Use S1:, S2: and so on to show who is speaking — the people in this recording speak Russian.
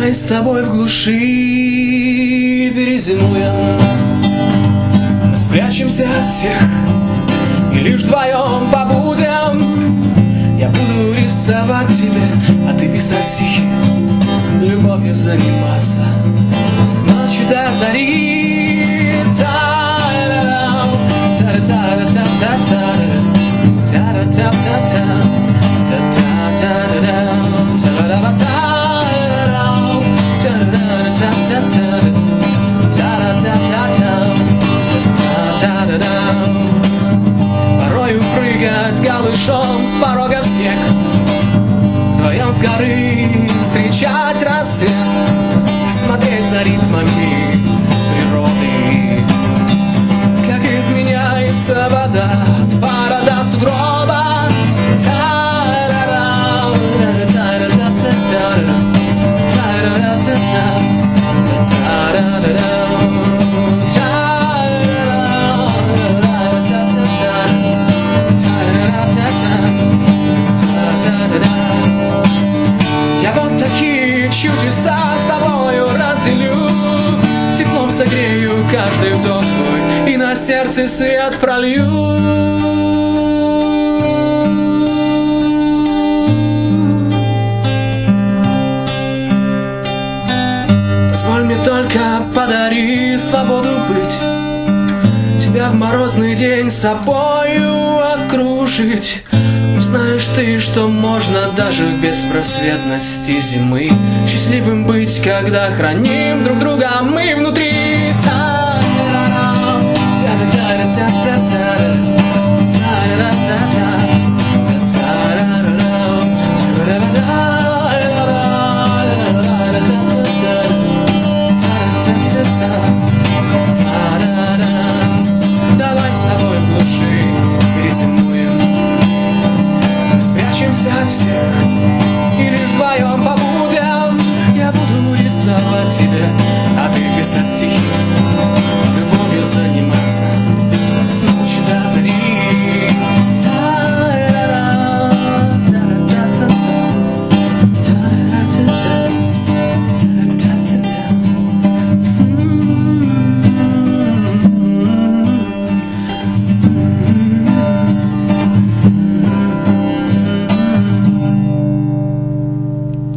S1: Давай с тобой в глуши перезимуем. Мы спрячемся от всех и лишь вдвоем побудем. Я буду рисовать тебе, а ты писать стихи, любовью заниматься с ночи до зари. Порою прыгать голышом с порога в снег, вдвоем с горы встречать рассвет и смотреть за ритмами природы, как изменяется вода от пара до сугроба. Я вот такие чудеса с тобою разделю, теплом согрею каждый вдох твой и на сердце свет пролью. Позволь мне только, подари свободу быть, тебя в морозный день собою окружить. Узнаешь ты, что можно даже в беспросветности зимы счастливым быть, когда храним друг друга мы внутри. Давай с тобой в глуши перезимуем. Мы спрячемся от всех и лишь вдвоем побудем. Я буду рисовать тебе, а ты писать стихи, любовью заниматься